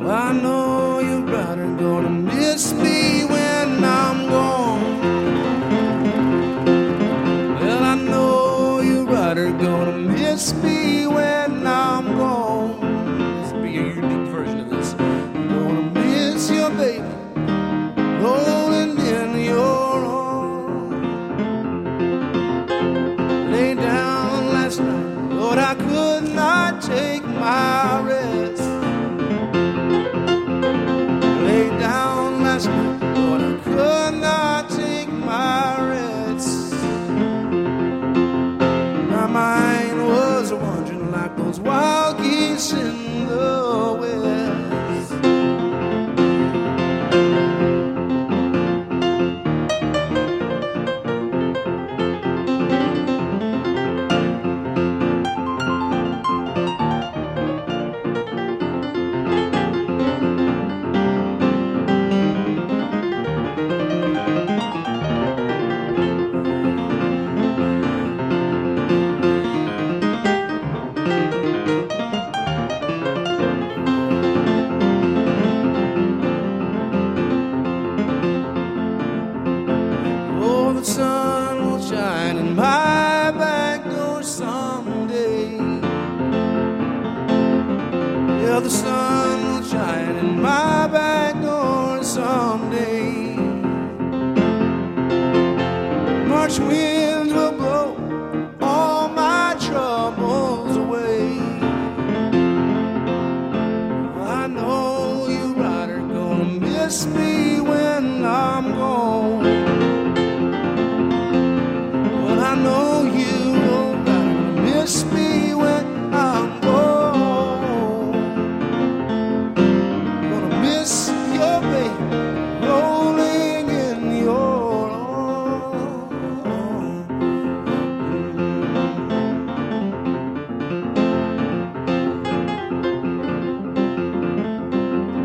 I know you're right, are gonna miss me when I'm gone. Well, I know you're right, are gonna miss me when I'm gone. This will be a unique version of this. I'm gonna miss your baby rolling in your arms. Lay down last night, Lord, I could not take my rest. Lay down last night, Lord, I could not take my rest. My mind was wandering like those wild geese in the west. Oh, the sun will shine in my back door someday. Yeah, the sun will shine in my back door someday. March winds will blow all my troubles away. I know you, right, are gonna miss me when